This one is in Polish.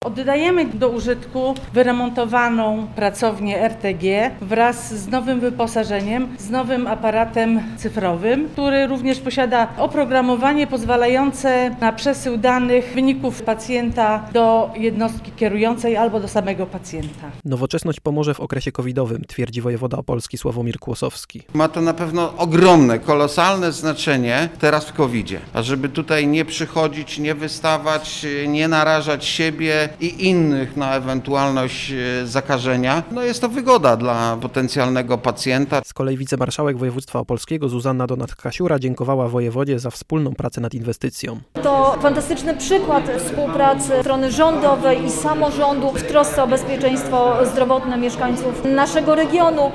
Oddajemy do użytku wyremontowaną pracownię RTG wraz z nowym wyposażeniem, z nowym aparatem cyfrowym, który również posiada oprogramowanie pozwalające na przesył danych, wyników pacjenta do jednostki kierującej albo do samego pacjenta. Nowoczesność pomoże w okresie covidowym, twierdzi wojewoda opolski Sławomir Kłosowski. Ma to na pewno ogromne, kolosalne znaczenie teraz w COVID-zie. A żeby tutaj nie przychodzić, nie wystawać, nie narażać siebie i innych na ewentualność zakażenia, jest to wygoda dla potencjalnego pacjenta. Z kolei wicemarszałek województwa opolskiego Zuzanna Donat-Kasiura dziękowała wojewodzie za wspólną pracę nad inwestycją. To fantastyczny przykład współpracy strony rządowej i samorządu w trosce o bezpieczeństwo zdrowotne mieszkańców naszego regionu.